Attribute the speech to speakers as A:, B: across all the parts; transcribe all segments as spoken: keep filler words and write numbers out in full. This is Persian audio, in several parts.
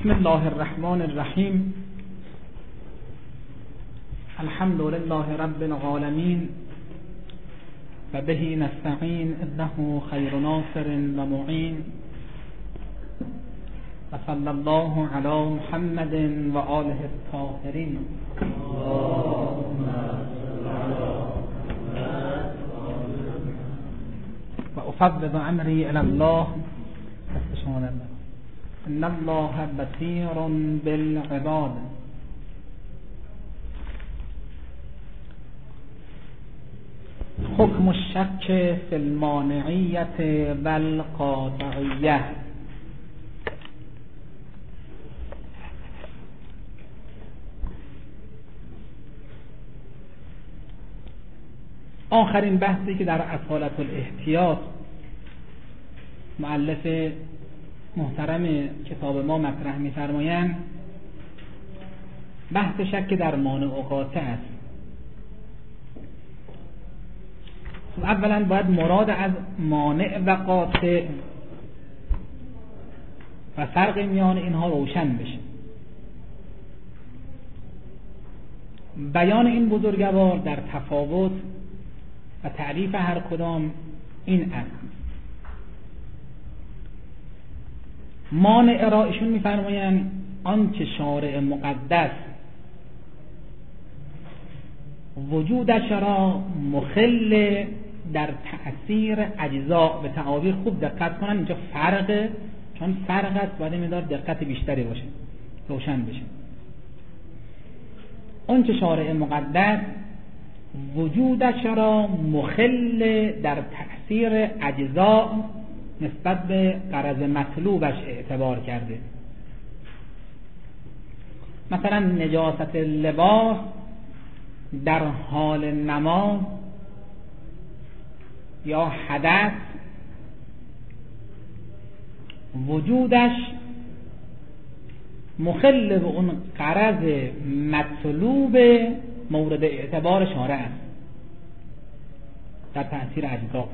A: بسم الله الرحمن الرحیم. الحمد لله رب العالمین و به نستعین انه خیر ناصر و معین و صلی الله علی محمد و آله الطاهرین. و افوض امری الی الله. ان الله بصیر بالعباد. حکم الشک فی المانعیت و القاطعیه. آخرین بحثی که در اصالت الاحتیاط مؤلف محترم کتاب ما مطرح می‌فرمایند بحث شک در مانع و قاطع است. اولا باید مراد از مانع و قاطع و فرق میان اینها روشن بشه. بیان این بزرگوار در تفاوت و تعریف هر کدام این است. مانع را ایشون می‌فرمایند آنچه شارع مقدس وجودش را مخل در تأثیر اجزا. به تعابیر خوب دقت کنن، اینجا فرقه، چون فرق است باید مقدار دقت بیشتری باشه، روشن بشه. آنچه شارع مقدس وجودش را مخل در تأثیر اجزا نسبت به غرض مطلوبش اعتبار کرده. مثلا نجاست لباس در حال نماز یا حدث وجودش مخل به اون غرض مطلوب مورد اعتبار شارع است در تأثیر اجزا.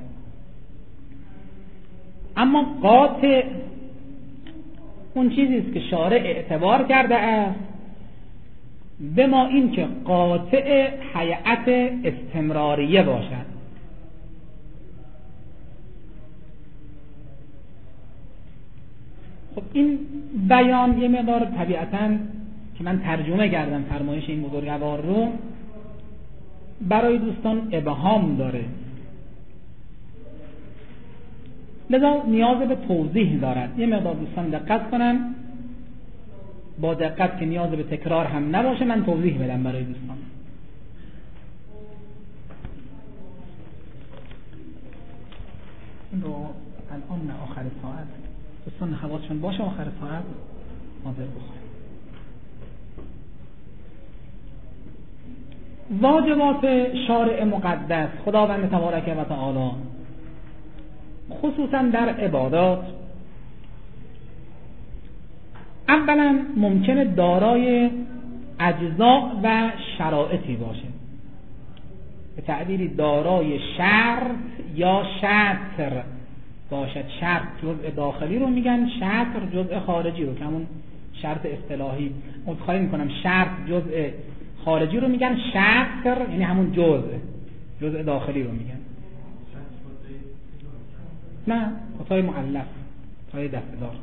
A: اما قاطع اون چیزی است که شارع اعتبار کرده است به ما این که قاطع هیئت استمراریه باشد. خب این بیان یه مقدار طبیعتاً که من ترجمه کردم فرمایش این بزرگوار رو برای دوستان ابهام داره، لذا نیاز به توضیح دارد. یه مقدار دوستان دقت کنن، با دقت که نیاز به تکرار هم نباشه من توضیح بدم برای دوستان. این رو الان نه آخر ساعت دوستان حواسشون باشه آخر ساعت حاضر بخواهیم. واجبات شارع مقدس خداوند تبارک و تعالی خصوصا در عبادات اولا ممکنه دارای اجزا و شرایطی باشه، به تعبیری دارای شرط یا شطر باشد. شرط جزء داخلی رو میگن، شطر جزء خارجی رو که همون شرط اصطلاحی متخیل میکنم. شرط جزء خارجی رو میگن، شطر یعنی همون جزء جزء داخلی رو میگن. نه، خطای مؤلف، خطای دسته‌دار.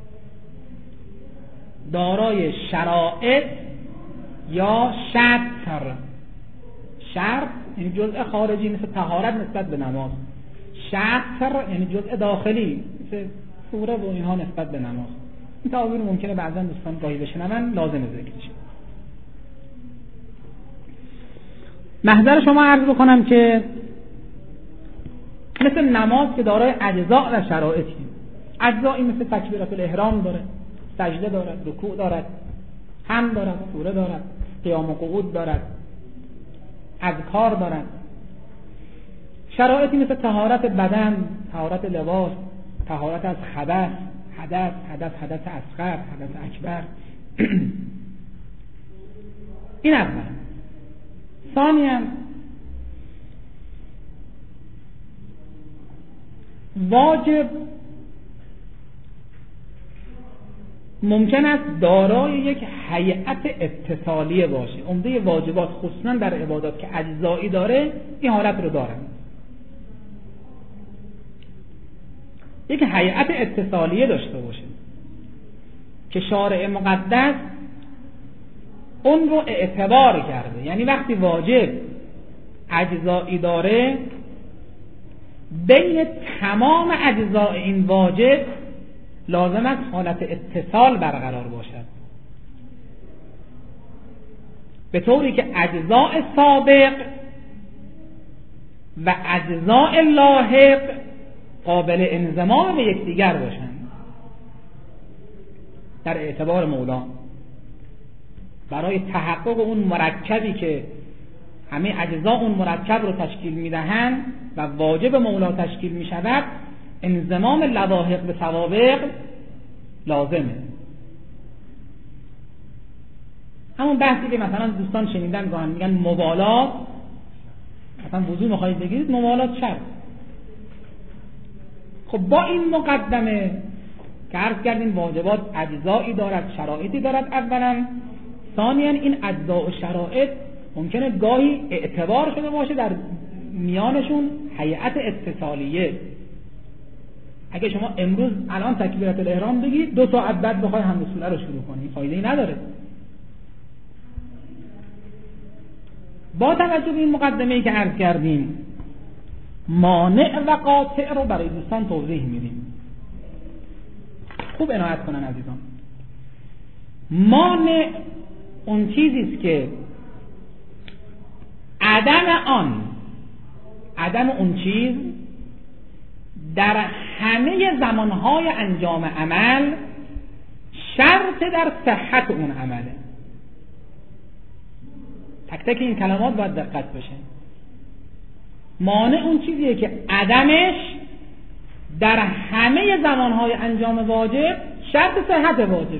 A: دارای شرائط یا شطر. شرط یعنی جزء خارجی مثل طهارت نسبت به نماز، شطر یعنی جزء داخلی مثل سوره و اینها نسبت به نماز. این تعابیر ممکنه بعضا دوستان گاهی بشنون، لازم ذکر شه. محضر شما عرض بکنم که مثل نماز که دارای اجزا و شرایطی، اجزایی مثل تکبیرات الاحرام داره، سجده دارد، رکوع دارد، هم دارد، سوره دارد، قیام و قعود دارد، اذکار دارد. شرایطی مثل طهارت بدن، طهارت لباس، طهارت از حدث، حدث، حدث، حدث اصغر، حدث اکبر. این اول. ثانیاً واجب ممکن است دارای یک هیئت اتصالیه باشه. عمده واجبات خصوصا در عبادات که اجزایی داره این حالت رو دارن، یک هیئت اتصالیه داشته باشه که شارع مقدس اون رو اعتبار کرده. یعنی وقتی واجب اجزایی داره، بین تمام اجزاء این واجب لازم است حالت اتصال برقرار باشد، به طوری که اجزاء سابق و اجزاء لاحق قابل انضمام به یکدیگر باشند. در اعتبار مولا برای تحقق اون مرکبی که همه اجزاء اون مرکب رو تشکیل میدهند و واجب مولا تشکیل میشود، انضمام لواحق به سوابق لازمه. همون بحثی که مثلا دوستان شنیدن گاهن میگن مبالات، مثلا وضو میخواید بگیرید مبالات شرط. خب با این مقدمه که عرض کردیم واجبات اجزایی دارد، شرایطی دارد اولا، ثانیا این اجزا و شرایط ممکنه گاهی اعتبار شده باشه در میانشون هیئت اتصالیه. اگه شما امروز الان تکبیرت الاحرام بگید، دو ساعت بعد بخوای همین سوره رو شروع کنی، فایده‌ای نداره. با توجه به این مقدمه‌ای که عرض کردیم، مانع و قاطع رو برای دوستان توضیح میدیم. خوب عنایت کنن عزیزان. مانع اون چیزی است که عدم آن عدم اون چیز در همه زمانهای انجام عمل شرط در صحت اون عمله. تک تک این کلمات باید دقت بشه. مانع اون چیزیه که عدمش در همه زمانهای انجام واجب شرط صحت واجبه.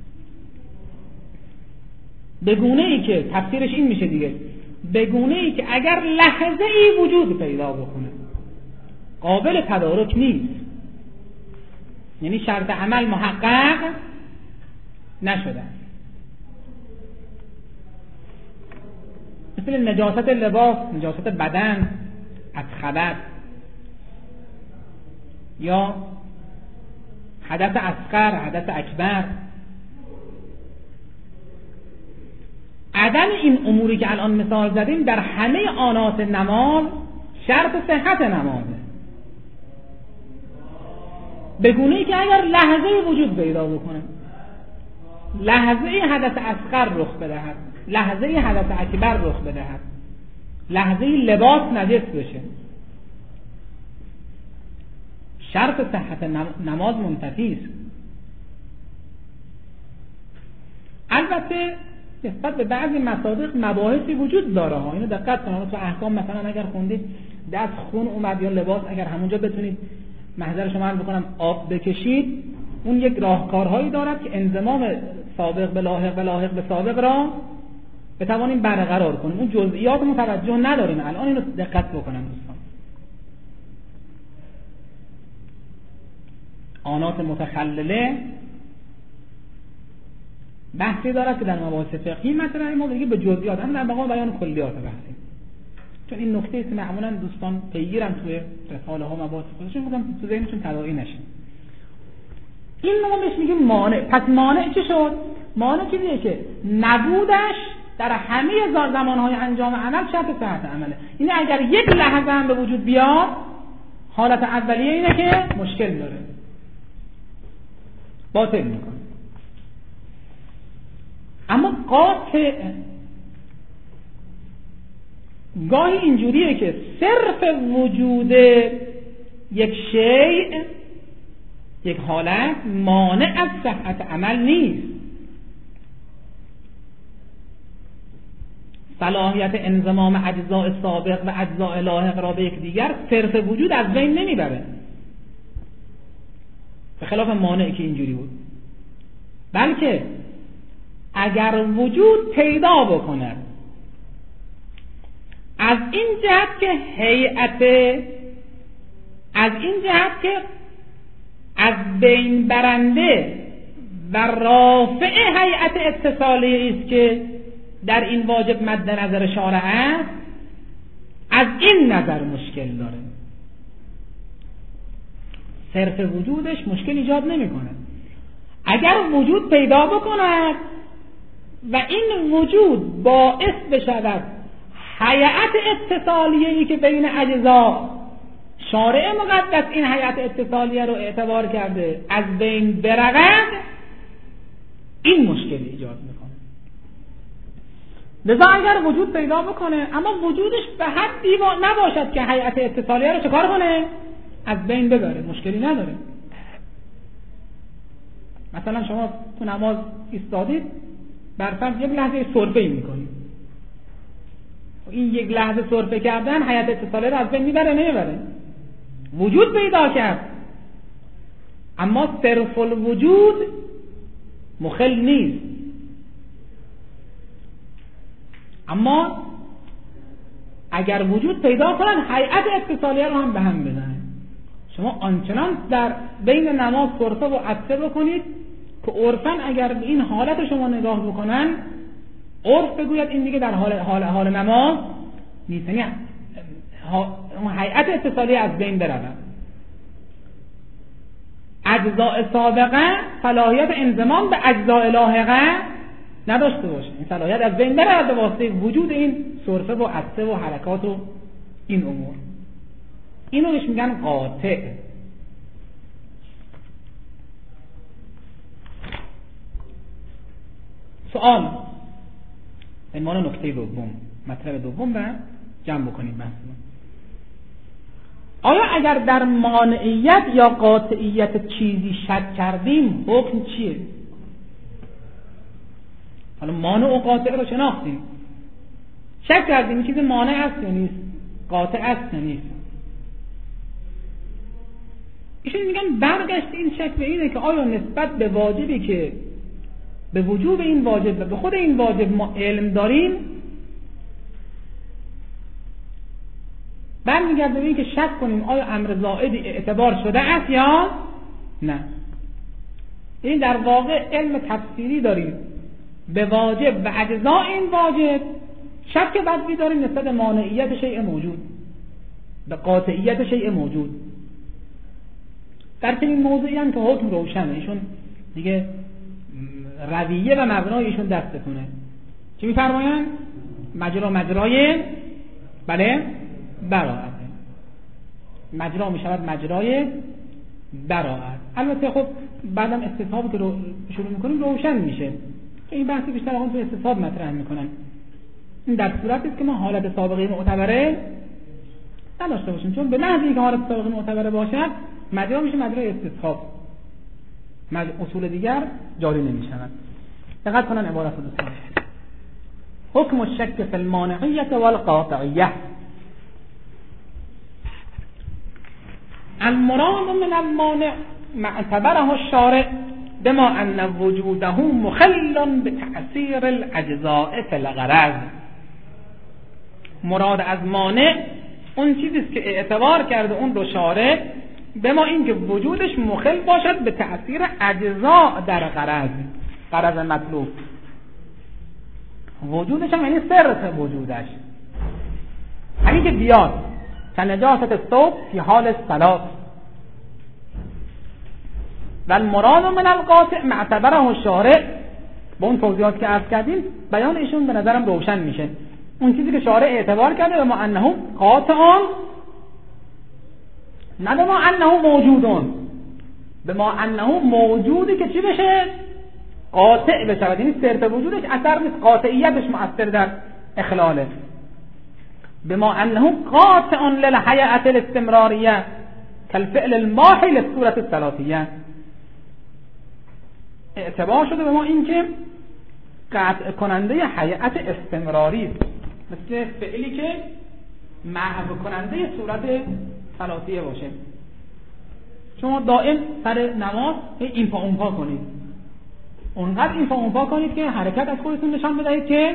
A: به گونه ای که تفسیرش این میشه دیگه، به گونه ای که اگر لحظه ای وجود پیدا بکنه قابل تدارک نیست، یعنی شرط عمل محقق نشده. مثل نجاست لباس، نجاست بدن از خبث، یا حدث اصغر، حدث اکبر. عدم این اموری که الان مثال زدیم در همه آنات نماز شرط صحت نمازه، به گونه‌ای که اگر لحظه وجود پیدا بکنه، لحظه حدث اصغر رخ بدهد، لحظه حدث اکبر رخ بدهد، لحظه لباس نجس بشه، شرط صحت نماز منتفی است. البته نسبت به بعضی مصادیق مباحثی وجود داره ها، اینو دقت کنید. تو احکام مثلا اگر خوندید دست خون اومد یا لباس، اگر همونجا بتونید محضر شما عرض بکنم آب بکشید، اون یک راهکارهایی دارد که انضمام سابق به لاحق و لاحق به سابق را بتوانیم برقرار کنیم. اون جزئیات متوجه نداریم الان، اینو دقت بکنن دوستان. آنات متخلله بحثی دارد که در مباحث فقهی مثلا ما دیگه به جزئیات، هم در مقام بیان کلیات بحثی، چون این نکته است معمولا دوستان پیگیرن توی رساله ها مباحث خودشون، میگم تو ذهنشون تداعی نشه. این ما بهش میگیم مانع. پس مانع چی شد؟ مانع چیزیه که نبودش در همه زمانهای انجام عمل شرط صحت عمله. یعنی اگر یک لحظه هم به وجود بیاد، حالت اولیه اینه که مشکل داره، باطل میکنه. اما قاطع گاهی اینجوریه که صرف وجود یک شیء، یک حالت مانع از صحت عمل نیست. صلاحیت انضمام اجزاء سابق و اجزاء لاحق را به یکدیگر صرف وجود از بین نمیبره، به خلاف مانعی که اینجوری بود. بلکه اگر وجود پیدا بکنه از این جهت که هیئت، از این جهت که از بین برنده و رافع هیئت اتصالیه است که در این واجب مد نظر شارع است، از این نظر مشکل داره. صرف وجودش مشکل ایجاد نمیکنه. اگر وجود پیدا بکند و این وجود باعث بشود هیئت اتصالیه‌ای که بین اجزا شارع مقدس این هیئت اتصالیه رو اعتبار کرده از بین برود، این مشکل ایجاد میکنه. لذا اگر وجود پیدا بکنه اما وجودش به حدی نباشد که هیئت اتصالیه رو چکار کنه؟ از بین ببره، مشکلی نداره. مثلا شما تو نماز ایستادید، برفرض یک لحظه سرفه‌ای میکنید، این یک لحظه سرفه کردن هیئت اتصالیه رو از بین میبره نمیبره؟ وجود پیدا کرد، اما صرف الوجود مخل نیست. اما اگر وجود پیدا کنن هیئت اتصالیه رو هم به هم بزنن. شما آنچنان در بین نماز سرفه و عطسه بکنید که عرفاً اگر به این حالت شما نگاه بکنن، عرف بگوید این دیگه در حال حال حال نماز نیست، یعنی هیئت اتصالیه از بین برود. اجزاء سابقه صلاحیت انضمام به اجزاء لاحقه نداشته باشه، این صلاحیت از بین برود به واسطه وجود این سرفه و عطسه و حرکات و این امور. اینو بهش میگن قاطع. سوال عنوان نکته دوم، مطلب دوم رو جمع بکنیم بحثمون. آیا اگر در مانعیت یا قاطعیت چیزی شک کردیم حکم چیه؟ حالا مانع و قاطع رو شناختیم، شک کردیم چیز مانع است یا نیست، قاطع است یا نیست. ایشون میگن برگشت این شک به اینه که آیا نسبت به واجبی که به وجوب این واجب و به خود این واجب ما علم داریم، برمیگرده به این که شک کنیم آیا امر زائدی اعتبار شده است یا نه. این در واقع علم تفسیری داریم به واجب و اجزاء این واجب، شک بدوی داریم نسبت به مانعیت شیء موجود، به قاطعیت شیء موجود. در چنین موضوعی هم که حکم روشنه، ایشون دیگه رویه و مبنای ایشون دستتونه. چی میفرمایند؟ مجرا مجرای بله براءت، مجرا میشود مجرای براءت. البته خب بعدم استصحابی که رو شروع میکنیم روشن میشه که این بحثی بیشتر آقا تو استصحاب مطرح میکنن. این در صورتی است که ما حالت سابقه معتبره نداشته باشیم، چون به محض اینکه حالت سابقه معتبره باشد مجرا میشه مجرای استصحاب، اصول دیگر جاری نمیشود. دقت کنن عبارت رو دوستان. حکم الشک فی المانعیت والقاطعیه. المراد من المانع ما اعتبره الشارع بما ان وجوده مخل بتأثیر الاجزاء فی الغرض. مراد از مانع اون چیزی است که اعتبار کرده اون رو شارع به ما اینکه وجودش مخل باشد به تأثیر اجزاء در غرض، غرض مطلوب. وجودش هم یعنی صرف وجودش، همین که بیاد کنجاست الثوب فی حال الصلاة. و المراد من القاطع معتبره الشارع، با اون توضیحات که عرض کردیم بیان ایشون به نظرم روشن میشه. اون چیزی که شارع اعتبار کرده به ما انه قاطعان، نه به ما انه موجودون، به ما انه موجودی که چی بشه؟ قاطع بشه، یعنی صرف وجودش اثر نیست، قاطعیتش مؤثر در اخلاله. به ما انه قاطع للحیات الاستمراریه کالفعل الماحی للصورت الثلاثیه. اعتبار شده به ما این که قطع کننده حیات استمراری، مثل فعلی که محو کننده صورت ثلاثیه باشه. شما دائم سر نماز این پا اون پا کنید، اونقدر این پا اون پا کنید که حرکت از خودتون نشان بدهید که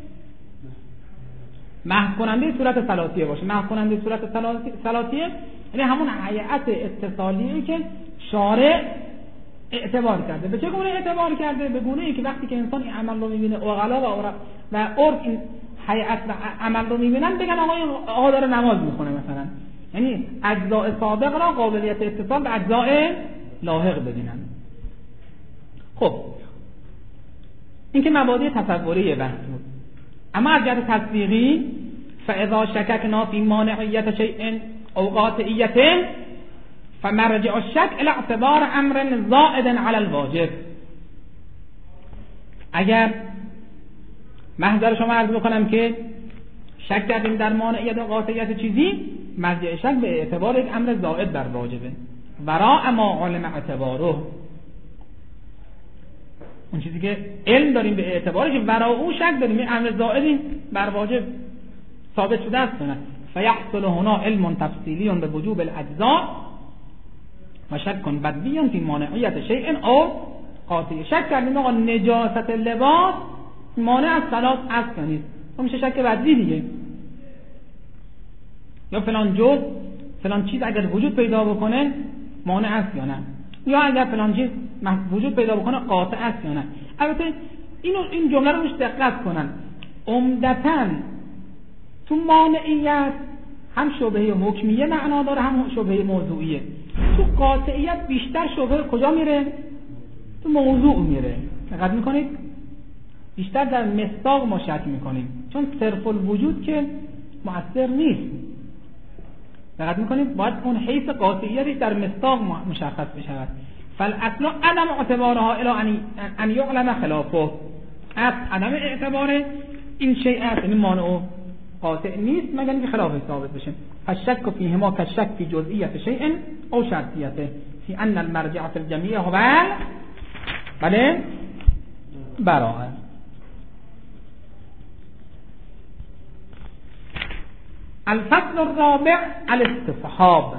A: محو کننده صورت ثلاثیه باشه. محو کننده صورت ثلاثیه یعنی همون هیئت اتصالیه که شارع اعتبار کرده. به چه گونه اعتبار کرده؟ به گونه ای که وقتی که انسان این عمل رو میبینه عقلا و عرف و عرف این هیئت و عمل رو میبینن بگن آقا این آقا داره نماز میخونه مثلا، یعنی اجزاء سابق را قابلیت اتصال به اجزاء لاحق ببینن. خب این که مبادی تصوری بحث بود. اما از جهت تصدیقی فاذا شککنا فی مانعیت شیء او قاطعیت فمرجع الشک الى اعتبار امر زائد علی الواجب. اگر محضر شما عرض بکنم که شک کردیم در مانعیت و قاطعیت چیزی، مرجع شک به اعتبار یک امر زائد بر واجبه، وراء ما علم اعتباره، اون چیزی که علم داریم به اعتبارش که وراء او شک داریم این امر زائدی بر واجب ثابت شده است. فیحصل هنا علم تفصیلی به وجوب الاجزاء و شک بدوی فی مانعیت شیء او قاطع. شک کردیم آقا نجاست لباس مانع از صلات است یا نیست، اون میشه شک بدوی دیگه. یا فلان جزء فلان چیز اگر وجود پیدا بکنه مانع است یا نه، یا اگر فلان چیز وجود پیدا بکنه قاطع است یا نه. البته اینو این جمله رو روش دقت کنن. عمدتاً تو مانعیت هم شبهه حکمیه معنا داره هم شبهه موضوعیه. تو قاطعیت بیشتر شبهه کجا میره؟ تو موضوع میره. دقت میکنید؟ بیشتر در مصداق ما شک میکنیم، چون صرف الوجود که مؤثر نیست. دقت میکنید؟ باید اون حیث قاطعیتش در مصداق مشخص بشود. فالاصل عدم اعتبارها الی ان یعلم خلافه. اصل عدم اعتبار این شیء است، یعنی مانع قاطع نیست مگر اینکه خلافش ثابت بشه. الشک فیهما کالشک فی جزئیت شیء او شرطیته فی ان المرجع فی الجمیع هو بله براءه. الفصل الرابع الاستصحاب.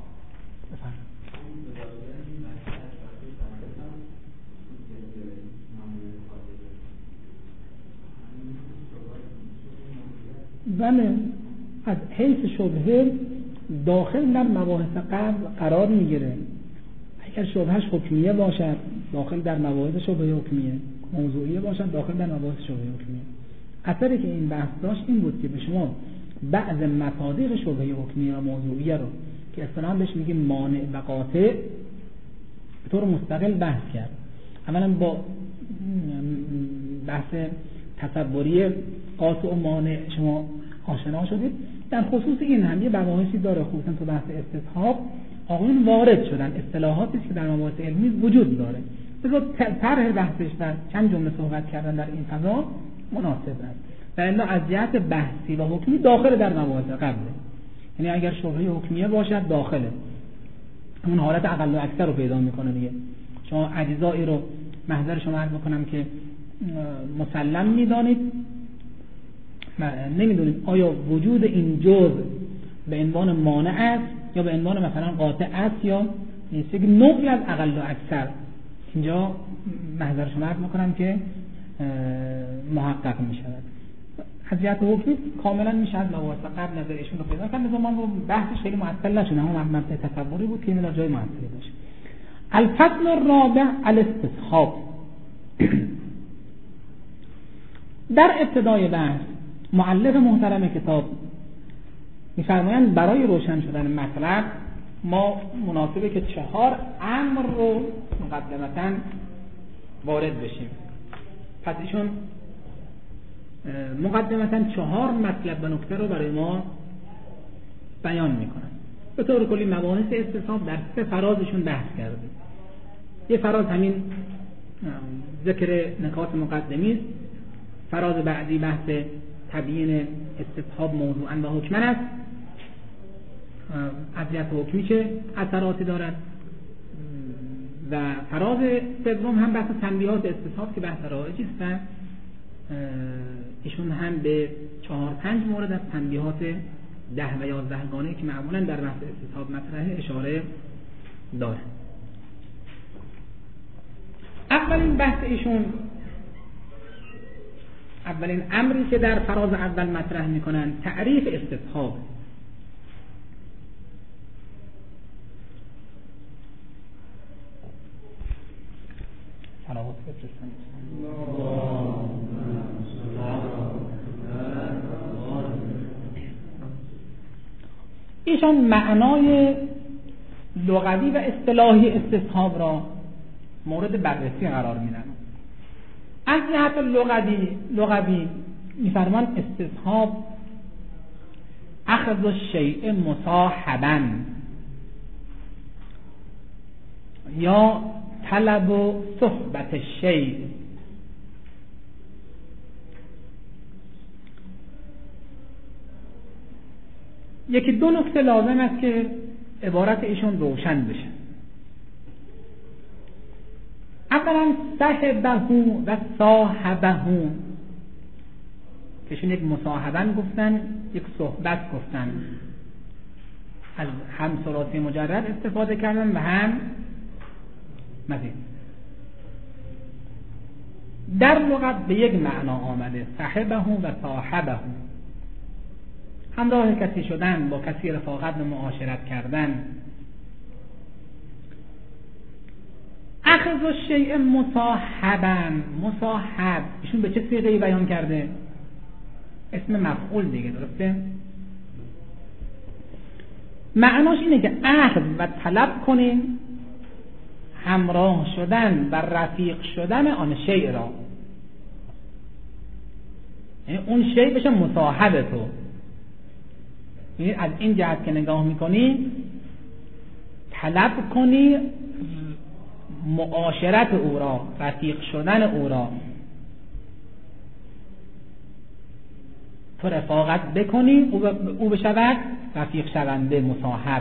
B: بله، از حیث شبهه داخل در مباحث قبل قرار میگیره. اگر شبهش حکمیه باشد داخل در مباحث شبهه حکمیه، موضوعیه باشد داخل در مباحث شبهه حکمیه. اثری که این بحث داشت این بود که به شما بعض مصادیق شبهه حکمیه و موضوعیه رو که اصطلاحاً بهش میگیم مانع و قاطع به طور مستقل بحث کرد. اولا با بحث تصوری قاطع و مانع شما آشنا شدید. در خصوص این هم یه مباحثی داره، خصوصا تو بحث استصحاب آقایون وارد شدن، اصطلاحاتی که در مباحث علمی وجود داره. بذار طرح بحثش و چند جمله صحبت کردن در این فضا مناسب است. و الا از جهت بحثی و حکمی داخل در مباحث قبله، یعنی اگر شبهه حکمیه باشد داخله، همون حالت اقل و اکثر رو پیدا میکنه دیگه. شما اجزایی رو محضر شما عرض میکنم که مسلم میدانید، نمیدونید آیا وجود این جزء به عنوان مانع است یا به عنوان مثلا قاطع است یا نیست، یک نوعی از اقل و اکثر اینجا محضر شما عرض میکنم که محقق میشود. از جهت حکمی کاملا میشه از مباحث قبل نظر ایشون رو پیدا کرد. ما رو بحثش خیلی معطل نشد، اما مبدا تصوری بود که این جای معطلی داشت. الفصل الرابع الاستصحاب. در ابتدای بحث مؤلف محترم کتاب می‌فرمایند برای روشن شدن مطلب ما مناسبه که چهار امر رو مقدمتاً وارد بشیم. پس ایشون مقدمتاً چهار مطلب و نکته رو برای ما بیان میکنن. به طور کلی مباحث استصحاب در سه فرازشون بحث کرده. یه فراز همین ذکر نکات مقدمی است. فراز بعدی بحث تبیین استصحاب موضوعاً و حکماً است، از جهت حکمی چه اثراتی دارد. و فراز سوم هم بحث تنبیهات استصحاب که بحث رایجی است و ایشون هم به چهار پنج مورد از تنبیهات ده و یازده گانه که معمولاً در بحث استصحاب مطرحه اشاره داره. اولین بحث ایشون، اولین امری که در فراز اول مطرح میکنن تعریف استصحاب. بفرستم. ایشان معنای لغوی و اصطلاحی استصحاب را مورد بررسی قرار میدن. از جهت لغوی لغوی میفرمان استصحاب اخذ الشیء مصاحبا یا طلب و صحبت الشیء. یکی دو نکته لازم است که عبارت ایشون روشن بشه. اولا صحبه و صاحبه کهشون یک مصاحبن گفتن، یک صحبت گفتن، از هم ثلاثی مجرد استفاده کردن و هم مزید. در لغت به یک معنا آمده صحبه و صاحبه، همراه کسی شدن، با کسی رفاقت و معاشرت کردن. اخذ الشیء مصاحبا، مصاحب ایشون به چه صیغه‌ای بیان کرده؟ اسم مفعول دیگه، درسته؟ معناش اینه که اخذ و طلب کنین همراه شدن و رفیق شدن آن شیء را، یعنی اون شیء بشه مصاحب تو. یعنی از این جهت که نگاه میکنی طلب کنی معاشرت او را، رفیق شدن او را، تو رفاقت بکنی او بشود رفیق شونده، مصاحب.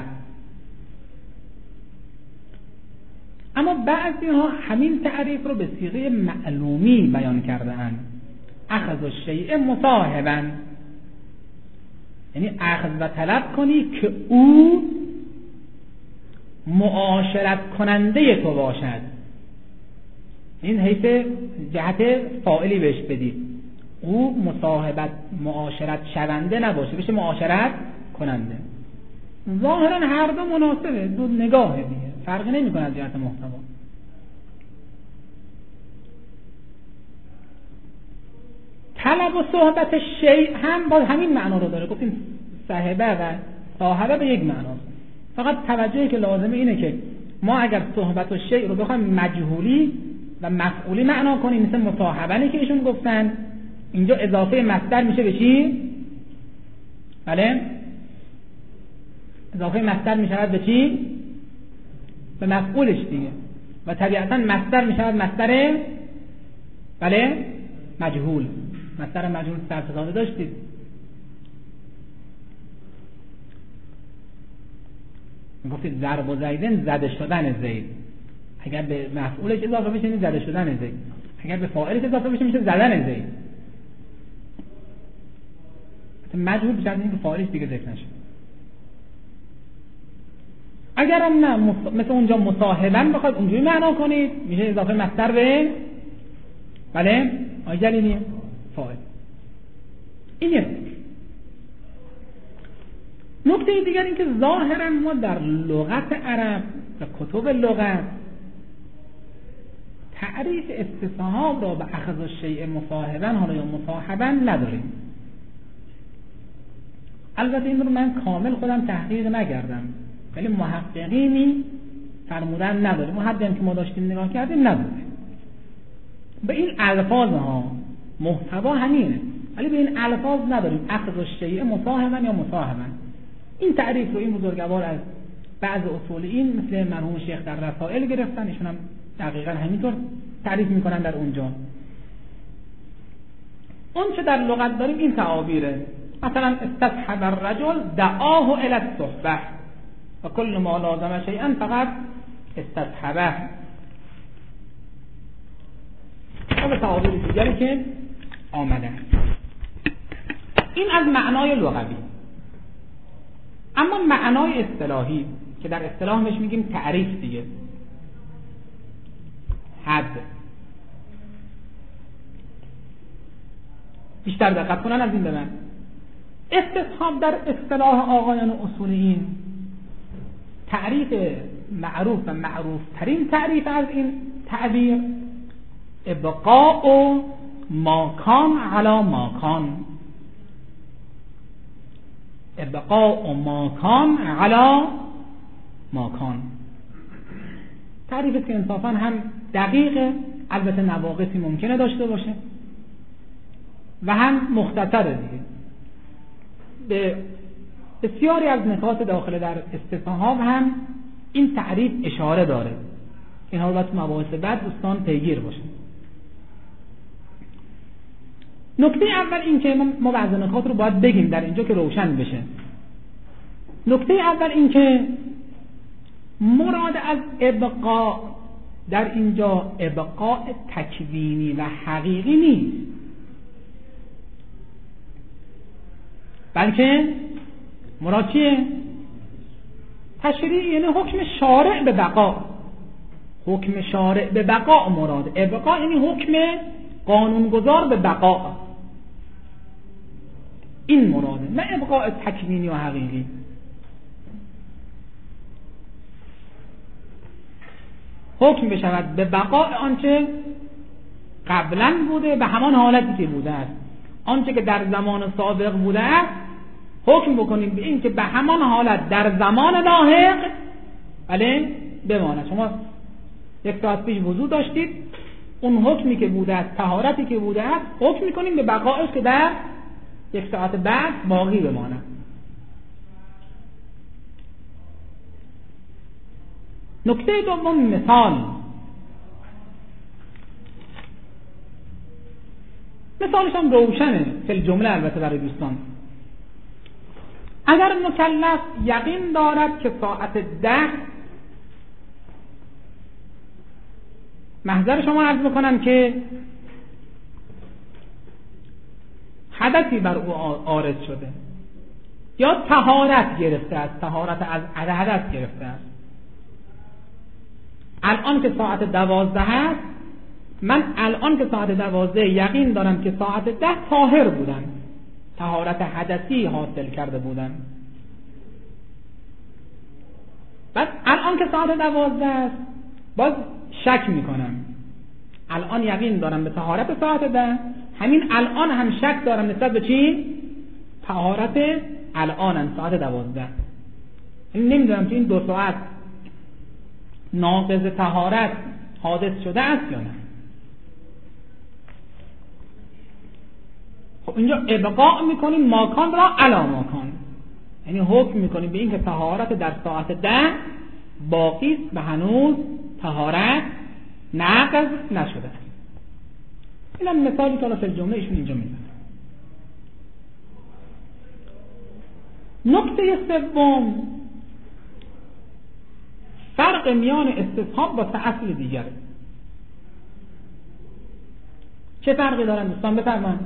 B: اما بعضی ها همین تعریف رو به صیغه معلومی بیان کرده اند، اخذ الشیء مصاحبا، یعنی اخذ و طلب کنی که او معاشرت کننده تو باشد. این حیث جهت فاعلی بهش بدید، او مصاحبت معاشرت شونده نباشه، بشه معاشرت کننده. ظاهرا هر دو مناسبه، دو نگاه دیگه، فرقی نمی‌کنه از جهت محتوا. طلب و صحبت شیء هم با همین معنا رو داره. گفتیم صاحبه و صاحبه به یک معنا، فقط توجهی که لازمه اینه که ما اگر صحبت و شیء رو بخوایم مجهولی و مفعولی معنا کنیم، مثل مصاحبنی که ایشون گفتن، اینجا اضافه مصدر میشه به چی؟ بله؟ اضافه مصدر میشود به چی؟ به مفعولش دیگه، و طبیعتا مصدر میشود مصدر بله؟ مجهول. مصدر مجهول صرف زاده داشتید. میگفتید ضرب و زیدن، زده شدن زید. اگر به مفعولش اضافه بشه میشه زده شدن زید، اگر به فاعلش اضافه بشه میشه زدن زید. مجهول بشه این که فاعلش دیگه ذکر نشه. اگر هم نه مص... مثل اونجا مصاحبن بخواد اونجوری معنا کنید، میشه اضافه مصدر به بله آی جلیلی فاعل. این یک نکته دیگر این که ظاهرا ما در لغت عرب و کتب لغت تعریف استصحاب را به اخذ الشیء مصاحبا حالا یا مصاحبا نداریم. البته این رو من کامل خودم تحقیق نکردم، ولی محققینی فرمودن نداره. ما حدی هم که ما داشتیم نگاه کردیم نداره. به این الفاظ ها محتوا همینه، ولی به این الفاظ نداریم اخذ الشیء مصاحبا یا مصاحبا. این تعریف رو این بزرگوار از بعض اصولیین مثل مرحوم شیخ در رسائل گرفتن، ایشون هم دقیقاً همینطور تعریف میکنن در اونجا. اون چه در لغت داریم این تعابیره، مثلا استصحب الرجل دعاه الی الصحبه و کل ما لازم شیئا فقط استصحبه. و تعابیر دیگری که آمده. این از معنای لغوی. اما معنای اصطلاحی که در اصطلاح بهش میگیم تعریف دیگه، حد. بیشتر دقت کنن از این به من. استصحاب در اصطلاح آقایان اصولیین تعریف معروف و معروف ترین تعریف از این تعبیر
A: ابقاء ماکان علی ماکان، ابقاء ماکان علی ماکان. تعریف که انصافا هم دقیقه، البته نواقصی ممکنه داشته باشه و هم مختصره دیگه. به بسیاری از نکات داخل در استثناء هم این تعریف اشاره داره. اینها رو باید تو مباحث بعد دوستان پیگیر باشه. نکته اول این که ما بعض نکات رو باید بگیم در اینجا که روشن بشه. نکته اول این که مراد از ابقاء در اینجا ابقاء تکوینی و حقیقی نیست، بلکه مراد چیه؟ تشریع، یعنی حکم شارع به بقا. حکم شارع به بقا مراد. ابقاء یعنی حکم قانونگذار به بقا، این مراده، نه ابقاء تکوینی و حقیقی. حکم بشود به بقاء آنچه قبلا بوده به همان حالتی که بوده است، آنچه که در زمان سابق بوده است حکم بکنیم به این که به همان حالت در زمان لاحق بله بماند. شما یک ساعت پیش وضو داشتید، اون حکمی که بوده است، طهارتی که بوده است، حکم میکنیم به بقایش که در یک ساعت بعد باقی بماند. نکته دوم مثال. مثالش هم روشنه فی الجمله البته برای دوستان. اگر مکلف یقین دارد که ساعت ده، محضر شما عرض بکنم که حدثی بر او عارض شده یا طهارت گرفته است، طهارت از حدث گرفته است. الان که ساعت دوازده است، من الان که ساعت دوازده یقین دارم که ساعت ده طاهر بودم، طهارت حدثی حاصل کرده بودم. بعد الان که ساعت دوازده است باز شک میکنم، الان یقین دارم به طهارت ساعت ده، همین الان هم شک دارم نسبت به چی؟ طهارت الان ساعت دوازده. این نمیدونم که این دو ساعت ناقض طهارت حادث شده است یا نه. خب اینجا ابقاء میکنیم ماکان را علی ماکان، یعنی حکم میکنیم به این که طهارت در ساعت ده باقی است و هنوز طهارت ناقض نشده است. این هم مثالی که فی الجمله ایشون اینجا میزنه. نکته سوم، فرق میان استصحاب با سه اصل دیگره. چه فرقی دارن دوستان بفرمایید؟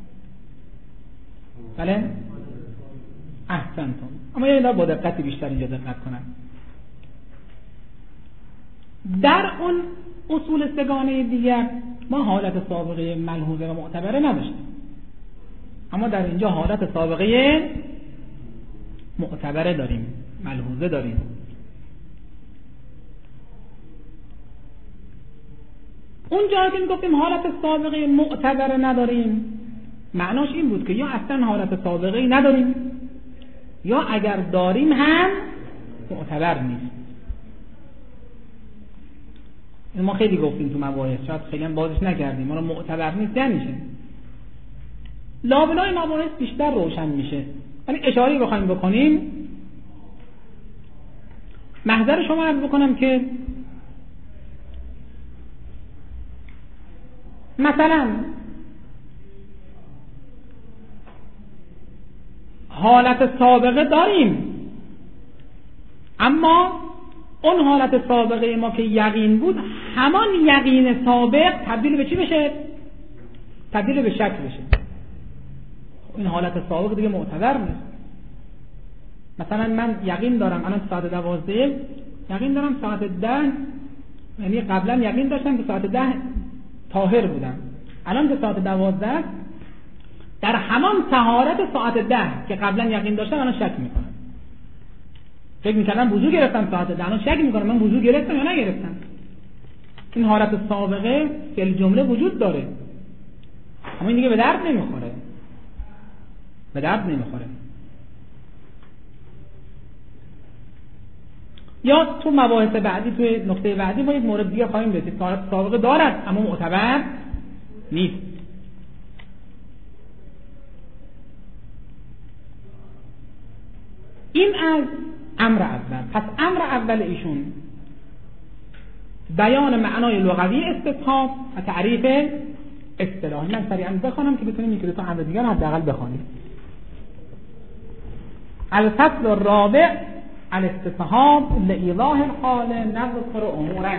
A: بله؟ احسنتون. اما یه با دقت بیشتر اینجا دقت کنم. در اون اصول سگانه دیگر ما حالت سابقه ملحوظه و معتبره نداشتیم، اما در اینجا حالت سابقه معتبره داریم، ملحوظه داریم. اون جایی که میگفتیم حالت سابقه معتبره نداریم، معناش این بود که یا اصلا حالت سابقه نداریم یا اگر داریم هم معتبر نیست. این ما خیلی گفتیم تو مباحث، شاید خیلی هم بازش نکردیم، ما رو معتبر نیست نمیشه. لابلای مباحث بیشتر روشن میشه، ولی اشاره بخوایم بکنیم، محضر شما عرض بکنم که مثلا حالت سابقه داریم، اما اون حالت سابقه ما که یقین بود، همان یقین سابق تبدیل به چی بشه؟ تبدیل به شک بشه. این حالت سابق دیگه معتبر نیست. مثلا من یقین دارم الان ساعت دوازده، یقین دارم ساعت ده، یعنی قبلا یقین داشتم که ساعت ده طاهر بودم، الان که ساعت دوازده در همان طهارت ساعت ده که قبلا یقین داشتم الان شک میکنم. فکر میکردم وضو گرفتم ساعت ده، الان شک میکنم من وضو گرفتم یا نگرفتم. این حالت سابقه فی الجمله وجود داره، اما این دیگه به درد نمیخوره، به درد نمیخوره. یا تو مباحث بعدی، توی نکته بعدی ما یک مورد دیگه خواهیم رسید که حالت سابقه دارد اما معتبر نیست. این از امر اول. پس امر اول ایشون بیان معنای لغوی استصحاب و تعریف اصطلاحی. من سریعا بخوانم که بتونیم یک دو تا امر دیگر حداقل بخوانیم. الفصل الرابع الاستصحاب لإيضاح الحال نذكر امورا.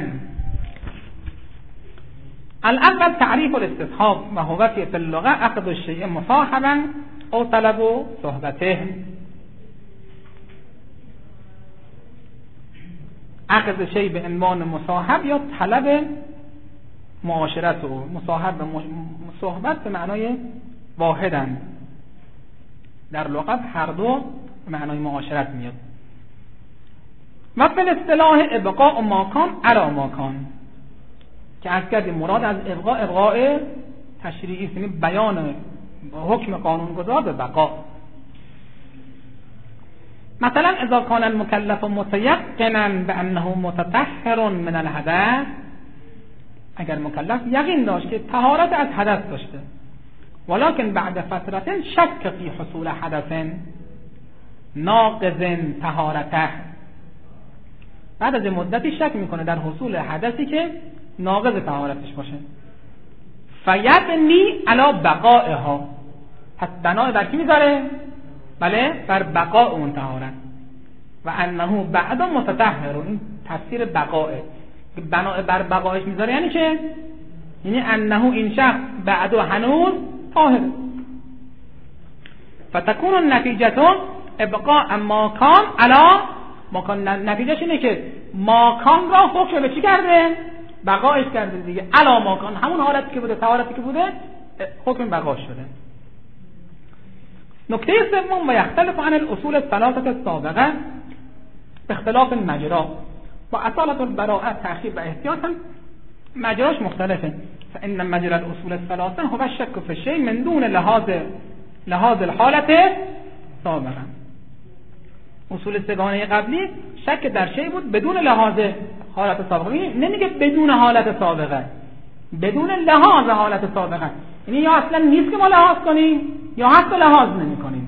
A: الاول تعریف الاستصحاب و هو في اللغة اخذ الشيء مصاحبا او طلب صحبته. اخذ شیء به عنوان مصاحب یا طلب معاشرت او. مصاحب و صحبت به معنای واحدن، در لغت هر دو به معنای معاشرت میاد. و به اصطلاح ابقاء ماکان علی ماکان که از کردیم مراد از ابقاء ابقاء تشریعی است، یعنی بیان حکم قانونگذار به بقا. مثلا اذا كان المكلف متيقنا بانه متطهر من الحدث، اگر مکلف یقین داشت که طهارت از حدث داشته، ولكن بعد فترة شک فی حصول حدث ناقض طهارته، بعد از مدتی شک میکنه در حصول حدثی که ناقض طهارتش باشه، فیبنی علی بقائها، پس بنای بر کی میذاره؟ بله، بر بقاء اون طهارت. و انه بعد متطهر، این تفسیر بقائه، بنا بر بقایش میذاره یعنی چه؟ یعنی انه این شخص بعد و هنوز طاهر. فتكون النتیجه ابقاء ماکان علی ماکان. نتیجهش اینه که ماکان را حکم به چی کرده؟ بقایش کرده دیگه. علی ماکان، همون حالتی که بوده، طهارتی که بوده، حکم بقاش شده. نکته سوم و یختلف عن الاصول الثلاثه السابقه اختلاف المجرا و اصالت البراءه تأخیر و احتیاط هم مجراش مختلفه. فان مجرا الاصول الثلاثه هو الشك في الشيء من دون لحاظ لحاظ الحالت سابقا. اصول سگانه قبلی شک در شی بود بدون لحاظ حالت سابقه، نمیگه بدون حالت سابقه، بدون لحاظ حالت سابقه، یعنی یا اصلا نیست که ما لحاظ کنیم یا حتی لحاظ نمی کنیم.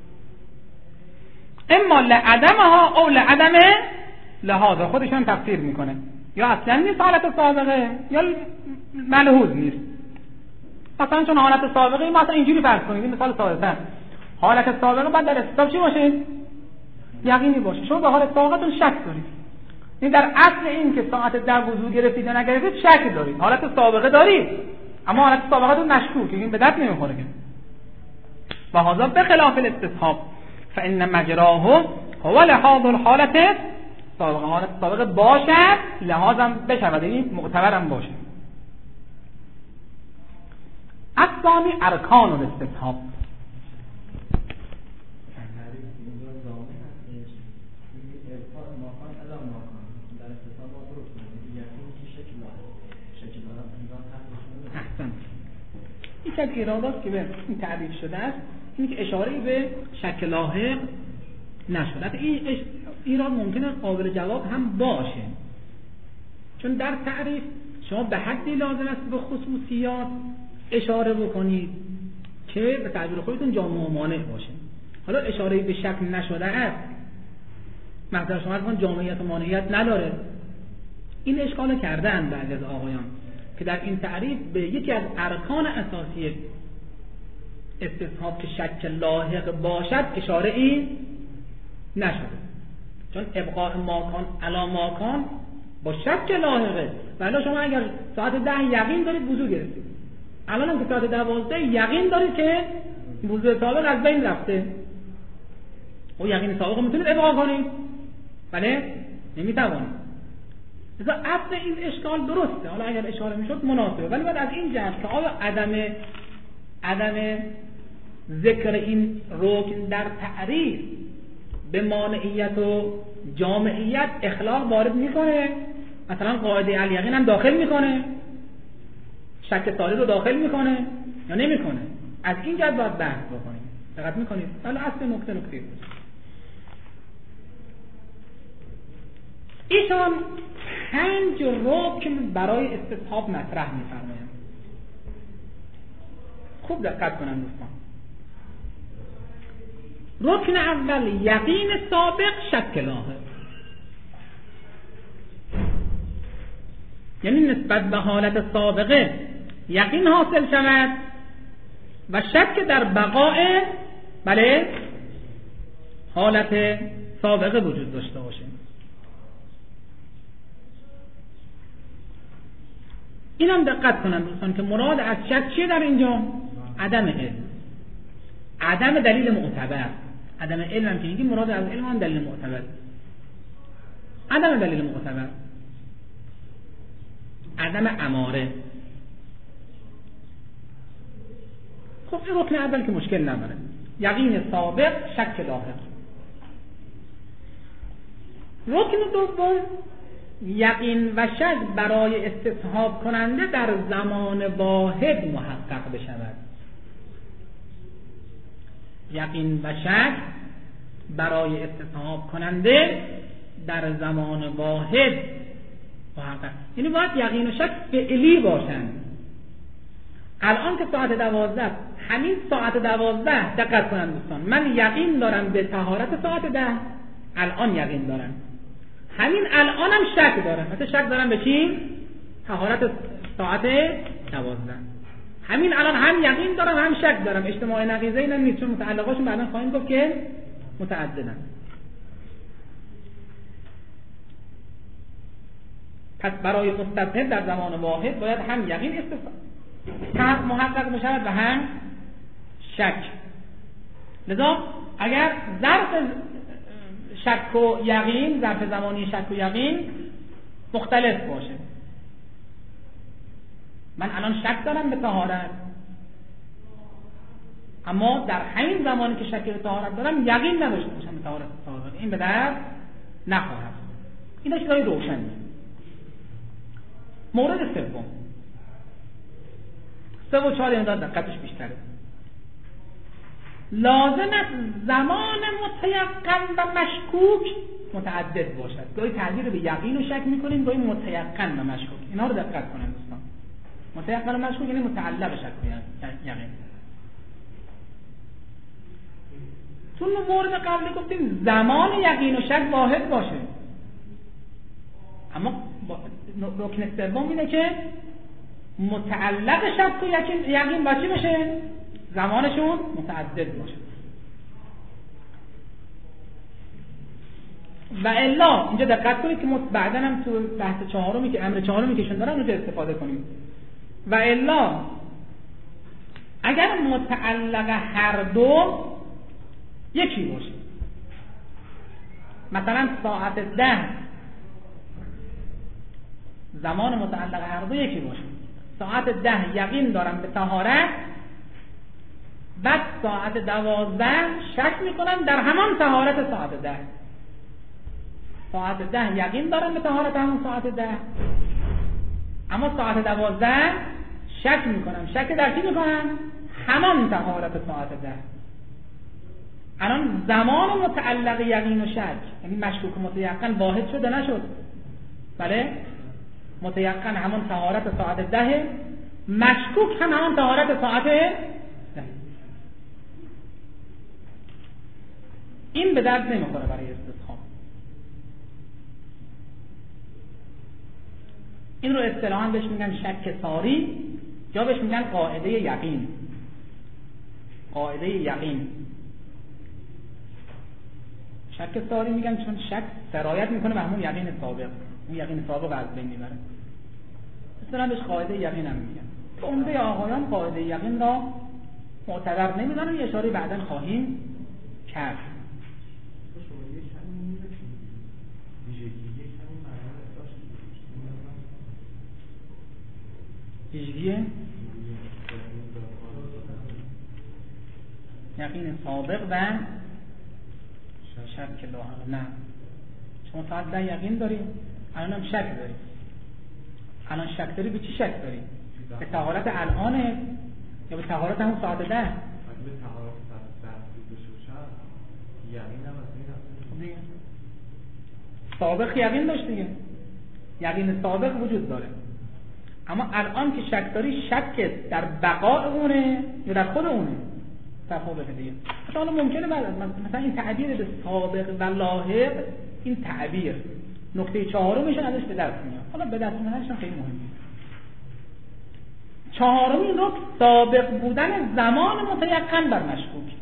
A: اما لعدمها او لعدم لحاظ، خودشون تفسیر میکنه، یا اصلا نیست حالت سابقه یا ملحوظ نیست. مثلا چون حالت سابقه ما اصلا اینجوری فرض کنیم، این مثال ساده، حالت سابقه بعد در استصحاب چی باشه؟ یقینی باشه. شما به حالت سابقتون شک دارید، این در اصل این که ساعت در وضو گرفتید یا نگرفتید شک دارید، حالت سابقه دارید اما حالت سابقتون مشکوک، این به درد نمیخوره که. و هذا بخلاف الاستصحاب فان مجراه هو لحاظ الحالت سابقه، حالت سابقه باشد لحاظم بشود، یعنی معتبرم باشه. الثانی ارکان الاستصحاب. این که ایرادات که به این تعریف شده است، این که اشاره به شک لاحق نشده. این ایراد ممکنه قابل جواب هم باشه، چون در تعریف شما به حدی لازم است به خصوصیات اشاره بکنید که به تعبیر خودتون جامع و مانع باشه. حالا اشاره به شک نشده است، مثلا شما اصلا جامعیت و مانعیت نداره. این اشکال کردن بعضی از آقایان که در این تعریف به یکی از ارکان اساسی استصحاب که شک لاحق باشد اشاره این نشده، چون ابقاء ماکان علی ماکان با شک لاحقه. ولی شما اگر ساعت ده یقین دارید وضو گرفتید، الان هم که ساعت دوازده یقین دارید که وضو سابق از بین رفته، او یقین سابق رو میتونید ابقاء کنید؟ بله نمیتوانید. لذا اصل این اشکال درسته، حالا اگر اشاره میشد مناسبه، ولی بعد از این جهت که آیا عدم عدم ذکر این رکن در تعریف به مانعیت و جامعیت اخلاق وارد میکنه مثلا قاعده الیقین هم داخل میکنه، شک ساری رو داخل میکنه یا نمیکنه؟ از این جهت باید بحث بکنیم. دقت میکنید؟ ولی اصل نکته نکته بود. ایشان پنج رکن برای استصحاب مطرح میفرمایند. خوب دقت کنن دوستان. رکن اول یقین سابق شک لاحق، یعنی نسبت به حالت سابقه یقین حاصل شود و شک در بقاء بله حالت سابقه وجود داشته باشه. این هم دقت کنن دوستان که مراد از شک چیه در اینجا؟ عدم علم، عدم دلیل معتبر. عدم علم هم که میگیم مراد از علم هم دلیل معتبر، عدم دلیل معتبر، عدم اماره. خب این رکن اول که مشکل نداره، یقین سابق شک لاحق. رکن دوم یقین و شک برای استصحاب کننده در زمان واحد محقق بشود. یقین و شک برای استصحاب کننده در زمان واحد محقق، یعنی باید یقین و شک فعلی باشند. الان که ساعت دوازده، همین ساعت دوازده دقت کنن دوستان، من یقین دارم به طهارت ساعت ده، الان یقین دارم، همین الانم شک دارم. مثلا شک دارم به چی؟ طهارت ساعت دوازده. همین الان هم یقین دارم هم شک دارم. اجتماع نقیضه اینا نیست، چون متعلقاشون بعدا خواهیم گفت که متعددن. پس برای مستثبت در زمان واحد باید هم یقین استصحاب محقق بشود و هم شک. لذا اگر ظرف شک و یقین، ظرف زمانی شک و یقین مختلف باشه، من الان شک دارم به طهارت، اما در همین زمانی که شک به طهارت دارم یقین نداشته باشم به طهارت طهارت، این به درد نخواهد. این چیزای روشنه. مورد سوم، سه و چهار این دقتش بیشتره. لازم است زمان متیقن و مشکوک متعدد باشد. گاهی تعبیر به یقین و شک میکنیم، گاهی متیقن و مشکوک. اینا رو دقت کنن دوستان. متیقن و مشکوک یعنی متعلق شک و یقین. تو مورد قبل گفتیم زمان یقین و شک واحد باشه، اما رکن سوم اینه که متعلق شک و یقین با چی باشه؟ زمانشون متعدد باشه. و الا اینجا دقت کنید که بعدا هم تو بحث چهارمی که امر چهارمی که شون دارم اونجا استفاده کنیم. و الا اگر متعلق هر دو یکی باشه، مثلا ساعت ده زمان متعلق هر دو یکی باشه، ساعت ده یقین دارم به طهارت، بعد ساعت دوازده شک میکنم در همان طهارت ساعت ده. ساعت ده یقین دارم به طهارت همون ساعت ده، اما ساعت دوازده شک میکنم. شک در چی میکنم؟ همان طهارت ساعت ده. الان زمان متعلق یقین و شک، یعنی مشکوک و متیقن واحد شده نشد؟ بله، متیقن همون طهارت ساعت ده، مشکوک هم همون طهارت ساعت ده. این به درد نمیخوره برای استصحاب. این رو اصطلاحاً بهش میگن شک ساری یا بهش میگن قاعده یقین. قاعده یقین. شک ساری میگن چون شک سرایت میکنه به همون یقین سابق، اون یقین سابق از بین میبره. اصطلاحاً بهش قاعده یقین هم میگن. عمده آقایان قاعده یقین را معتبر نمیدونن، یه اشاره بعداً خواهیم کرد. ویژگی یقین سابق و شک لاحق. نه، شما تا ده یقین داریم، الان هم شک داریم. الان شک داری، به چی شک داری؟ به طهارت الانه یا به طهارت همون ساعت ده؟
C: به طهارت ساعت ده بشوشن یقین هم از این
A: سابق یقین داشت دیگه، یقین سابق وجود داره. اما الان که شک داری، شک در بقاء اونه یا در خود اونه؟ در خود دیگه. مثلا ممکنه بعد مثلا این تعبیر به سابق و لاحق، این تعبیر نکته چهارمشون ازش به دست میاد. حالا به دست میادنش خیلی مهمه. چهارمین نکته سابق بودن زمان متیقن بر مشکوک.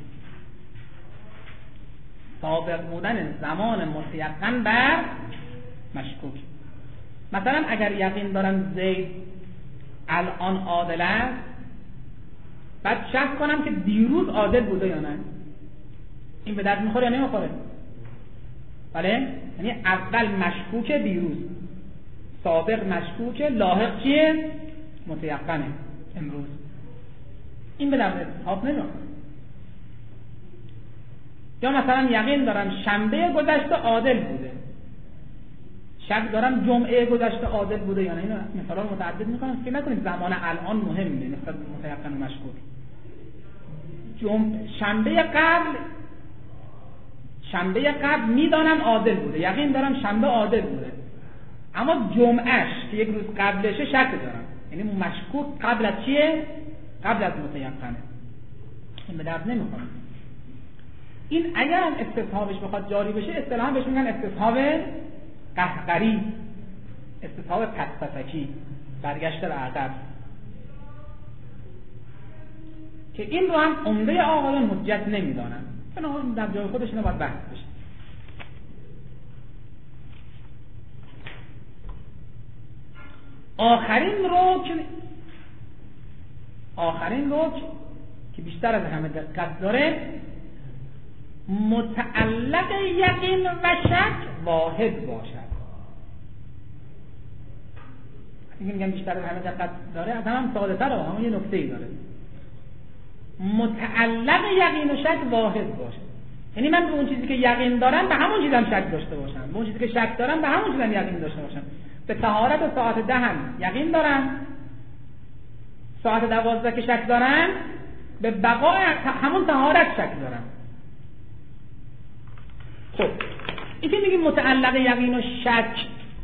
A: سابق بودن زمان متیقن بر مشکوک. مثلا اگر یقین دارم زید الان عادل است، بعد شک کنم که دیروز عادل بوده یا نه، این به درد میخوره یا نمیخوره؟ بله؟ یعنی اول مشکوک دیروز، سابق مشکوک، لاحق چیه؟ متیقنه امروز. این به درد حاف نمیخوره. یا مثلا یقین دارم شنبه گذشته عادل بوده، شک دارم جمعه گذشته عادل بوده یا نه. اینو مثلا رو متعدد میکنم که نکنید زمان الان مهمه نسبت به متیقن و مشکوک. جمعه شنبه قبل شنبه قبل میدانم عادل بوده، یقین دارم شنبه عادل بوده، اما جمعهش که یک روز قبلشه شک دارم، یعنی مشکوک قبل از چیه؟ قبل از متیقنه. این به درد نمیخوره. این اگر هم استصحابش بخواد جاری بشه، اصطلاحاً بهش میگن استصحاب قهقری، استصحاب پسپسکی، برگشته به عقب، که این رو هم عمده آقایان حجت نمیدانن. بنابراین در جای خودش اینو باید بحث بشه. آخرین رکن آخرین رکن که بیشتر از همه دقت داره، متعلق یقین و شک واحد باشد. این میگم بیشتر از همه دقت داره، از هم ساده تر، اما یه نکته ای داره. متعلق یقین و شک واحد باشد، یعنی من به اون چیزی که یقین دارم به همون چیزم شک داشته باشم، به اون چیزی که شک دارم به همون چیزم یقین داشته باشم. به طهارت ساعت ده هم یقین دارم، ساعت دوازده که شک دارم به بقای همون طهارت شک دارم. خب این که میگیم متعلق یقین و شک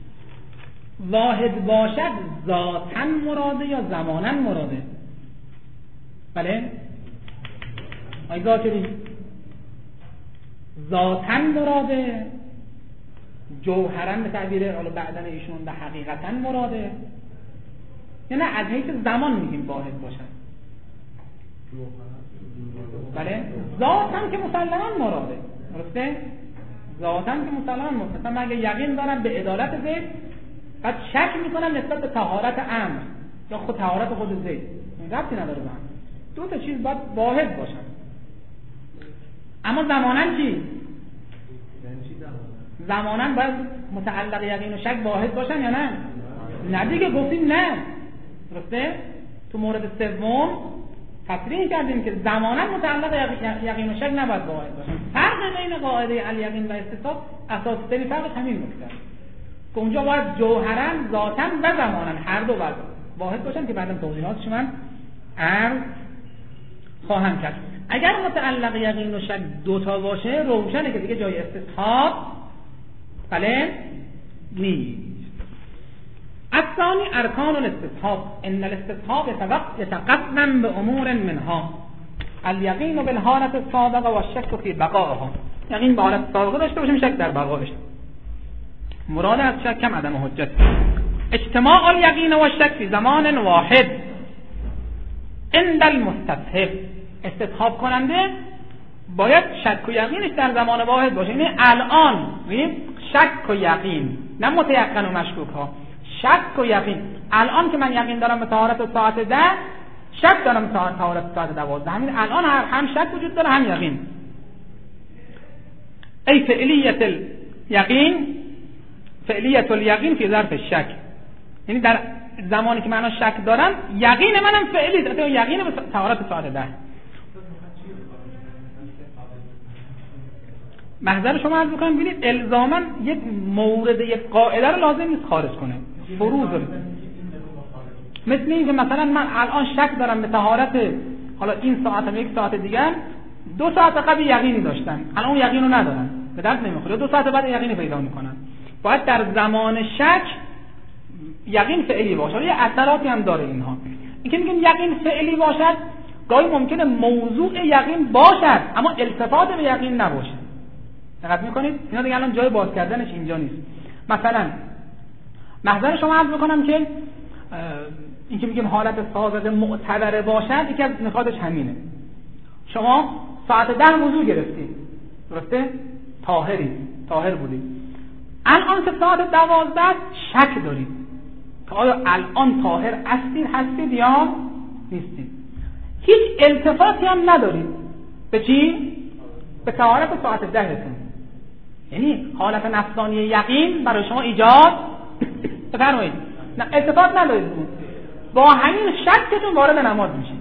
A: واحد باشد، ذاتاً مراده یا زماناً مراده؟ بله؟ آی ذاکری ذاتاً مراده، جوهراً به تعبیر حالا بعدن ایشون به حقیقتاً مراده، یا نه از حیث زمان میگیم واحد باشد؟ بله؟ ذاتاً که مسلماً مراده، درسته؟ ذاتاً که مسلماً مراده. مثلا من اگه یقین دارم به عدالت زید، بعد شک میکنم نسبت به طهارت امر یا خود طهارت خود زید، این ربطی نداره به هم. دو تا چیز باید واحد باشن. اما زماناً چی؟ زماناً باید متعلق یقین و شک واحد باشن یا نه؟ نه دیگه گفتیم نه، درسته؟ تو مورد سوم تصریح کردیم که زماناً متعلق یقین و شک نباید واحد باشن. فرق بین قاعده الیقین و استصحاب اساسی ترین فرق همین نکته است که اونجا باید جوهراً، ذاتاً و زماناً هر دو باید واحد باشن که بعداً توضیحاتش من عرض خواهم کرد. اگر متعلق یقین و شک دو تا باشه، روشنه که دیگه جای استصحاب بله نیست. الثانی ارکان الاستصحاب. ان الاستصحاب يتقدم بامور منها الیقین بالحالة السابقه و الشک فی بقائها. یقین به حالت سابقه داشته باشیم، شک در بقایش. مراد از شک کم عدم حجت. اجتماع الیقین و الشک فی زمان واحد عند المستصحب. استصحاب کننده باید شک و یقینش در زمان واحد باشه. یعنی الان ببینید شک و یقین، نه متیقن و مشکوک ها، شک و یقین. الان که من یقین دارم به طهارت ساعت ده، شک دارم به طهارت ساعت دوازده، همین الان هم شک وجود داره هم یقین. ای فعلیت الیقین، فعلیت الیقین فی ظرف الشک، یعنی در زمانی که من شک دارم یقین منم فعلی داره، یقین به طهارت ساعت ده. محضر شما عرض بکنم ببینید الزاما یک مورد یک قاعده رو لازم نیست خارج کنه. فروض مثل این که مثلا من الان شک دارم به طهارت حالا این ساعت و یک ساعت دیگر، دو ساعت قبل یقینی داشتم، الان اون یقین رو ندارم، به درد نمیخوره. دو ساعت بعد یقینی پیدا میکنم. باید در زمان شک یقین فعلی باشه. یه اثراتی هم داره اینها. اینکه میگیم یقین فعلی باشد، گاهی ممکنه موضوع یقین باشد اما التفات به یقین نباشه. دقت میکنید؟ اینا دیگه الان جای باز کردنش اینجا نیست. مثلا محضر شما عرض میکنم که اینکه میگیم حالت سابقه معتبره باشد، یکی از نکاتش همینه. شما ساعت ده وضو گرفتید، درسته؟ طاهری، طاهر بودید. الان که ساعت دوازده شک دارید که آیا الان طاهر هستید هستید یا نیستید. هیچ التفاتی هم ندارید به چی؟ به طهارت ساعت دهتون. یعنی حالت نفسانی یقین برای شما ایجاد بفرمایید. نه التفات ندارید، با همین شکتون وارد نماز میشید،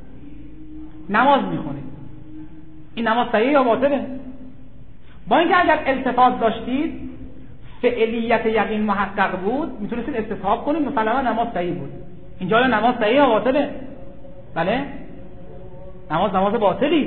A: نماز میخونید. این نماز صحیح یا باطله؟ با اینکه اگر التفات داشتید، فعلیت یقین محقق بود، میتونستید استصحاب کنید مثلا نماز صحیح بود. اینجا یا نماز صحیح یا باطله؟ بله، نماز نماز باطلی،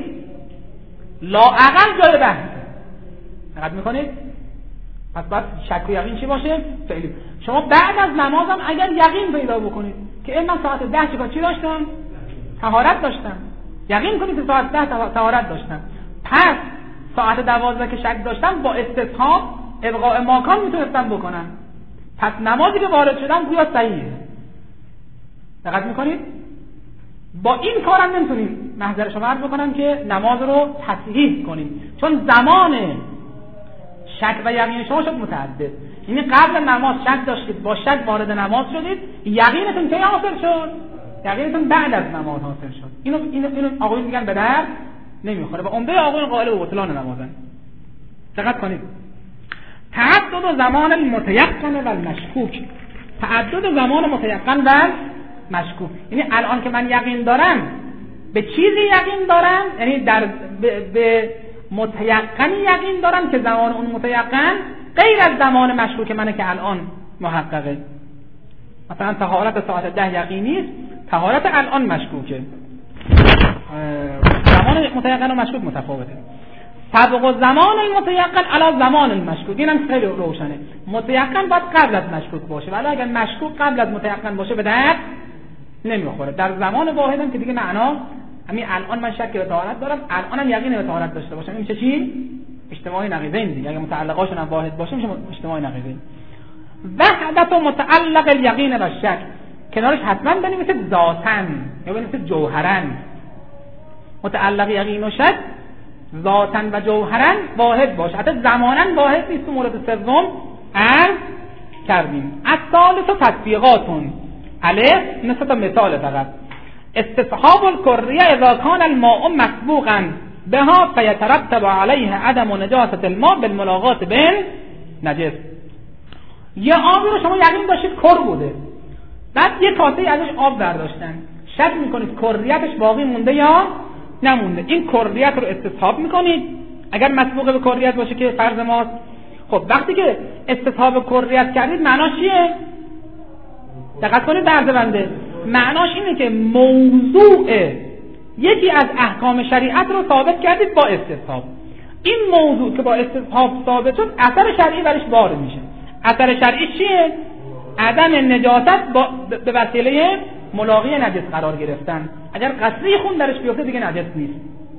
A: لااقل جای بحث. دقت میکنید؟ پس باید شک و یقین چی باشه؟ فعلی. شما بعد از نماز هم اگر یقین پیدا بکنید که من ساعت ده چیکار چی داشتم؟ طهارت داشتم. یقین کنید که ساعت ده طهارت داشتم. پس ساعت دوازده که شک داشتم با استصحاب ابقاء ماکان میتونستم بکنم. پس نمازی که وارد شدم گویا صحیحه. دقت میکنید؟ با این کارم نمیتونیم محضر شما عرض بکنم که نماز رو تصحیح کنیم، چون زمان شک و یقین شما شد متعدد. یعنی قبل نماز شک داشتید، با شک وارد نماز شدید، یقینتون کی حاصل شد؟ یقینتون بعد از نماز حاصل شد. اینو اینو اینو آقایون میگن به درد نمیخوره. و عمده آقایون قائل به بطلان نمازن. دقت کنید. تعدد زمان المتيقن و المشکوک. تعدد زمان متيقن و مشکوک. یعنی الان که من یقین دارم به چیزی یقین دارم، یعنی در به, به متيقن یقین دارم که زمان اون متيقن غیر از زمان مشکوک منه که الان محققه. مثلا طهارت ساعت ده یقینی است، طهارت الان مشکوکه. زمان متيقن و مشکوک متفاوته. سبق زمان المتيقن علی زمان المشکوک. اینم خیلی روشنه. متيقن باید قبل از مشکوک باشه، ولی اگر مشکوک قبل از متيقن باشه به درد نمیخوره. در زمان واحدم که دیگه معنا همین الان من شک به طهارت دارم، الانم یقین به طهارت داشته باشم، این میشه چی؟ اجتماعی نقیضین دیگه. اگه متعلقاشون هم واحد باشه میشه اجتماعی نقیضین. وحدت و متعلق الیقین و شک، کنارش حتما بنویسید ذاتن یا بنویسید جوهرن. متعلق یقین و شک ذاتن و جوهرن واحد باشه، حتی زمانن واحد نیست. تو مورد سوم عرض کردیم الثالث تطبیقاتون الف مثل تا مثال فقط استصحاب الکریه اذا کان الماء مسبوقا بها فیترتب علیه عدم نجاست الماء بالملاقات بین نجس. یه آبی رو شما یقین داشتید کر بوده، بعد یه کاسه ازش آب برداشتن، شک میکنید کریتش باقی مونده یا نمونده. این کریت رو استصحاب میکنید اگر مسبوق به کریت باشه که فرض ماست. خب وقتی که استصحاب کریت کردید معناش چیه؟ دقت کنید درد بنده. معناش اینه که موضوع یکی از احکام شریعت رو ثابت کردید با استصحاب. این موضوع که با استصحاب ثابت شد اثر شرعی برش وارد میشه. اثر شرعی چیه؟ عدم نجاست به وسیله ملاقی نجس قرار گرفتن. اگر قطره خون درش بیفته دیگه نجس نیست.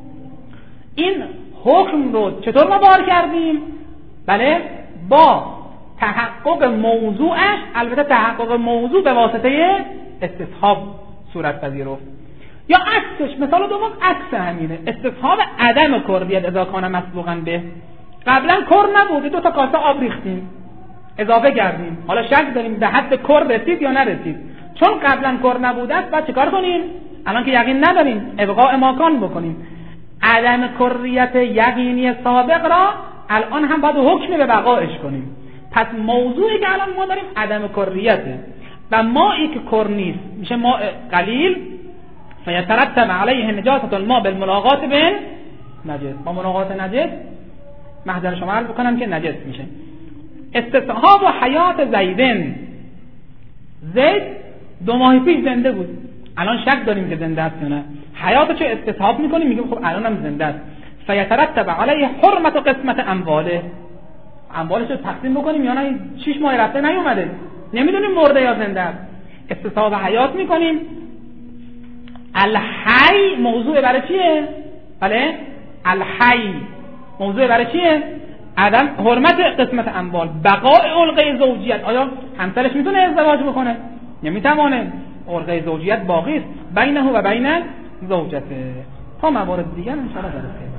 A: این حکم رو چطور ما بار کردیم؟ بله، با تحقق موضوعش. البته تحقق موضوع به واسطه استصحاب صورت پذیرفت. یا عکسش، مثال دوم عکس همینه، استصحاب عدم کریت اذا کان مسبوقا به. قبلا کر نبوده، دو تا کاسه آب ریختیم اضافه کردیم، حالا شک داریم به حد کر رسید یا نرسید. چون قبلا کر نبوده است بعد چیکار کنیم؟ الان که یقین نداریم ابقاء ماکان بکنیم. عدم کریت یقینی سابق را الان هم باید حکم به بقایش کنیم. پس موضوعی که الان ما داریم عدم کریته و مائی که کر نیست میشه ماء قلیل، فیترتب علیه نجاست الماء بالملاقات بین نجس. با ملاقات نجس محضر شما عرض بکنم که نجس میشه. استصحاب و حیات زیدن، زید دو ماه پیش زنده بود، الان شک داریم که زنده است یا نه. حیاتشو استصحاب میکنیم، میگیم خب الانم زنده است. فیترتب علیه حرمت و قسمت امواله، اموالشو تقسیم بکنیم یا نه. شش ماه رفته نیومده، نمیدونیم مرده یا زنده است. استصحاب حیات میکنیم. الحی موضوع برای چیه؟ بله الحی موضوع برای چیه؟ عدم حرمت قسمت اموال، بقاء علقه زوجیت. آیا همسرش میتونه ازدواج بکنه؟ نمیتوانه. علقه زوجیت باقی است بینه و بین زوجته. تا موارد دیگر ان شاء الله بررسی.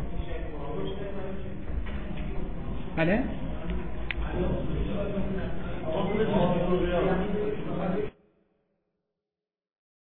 A: بله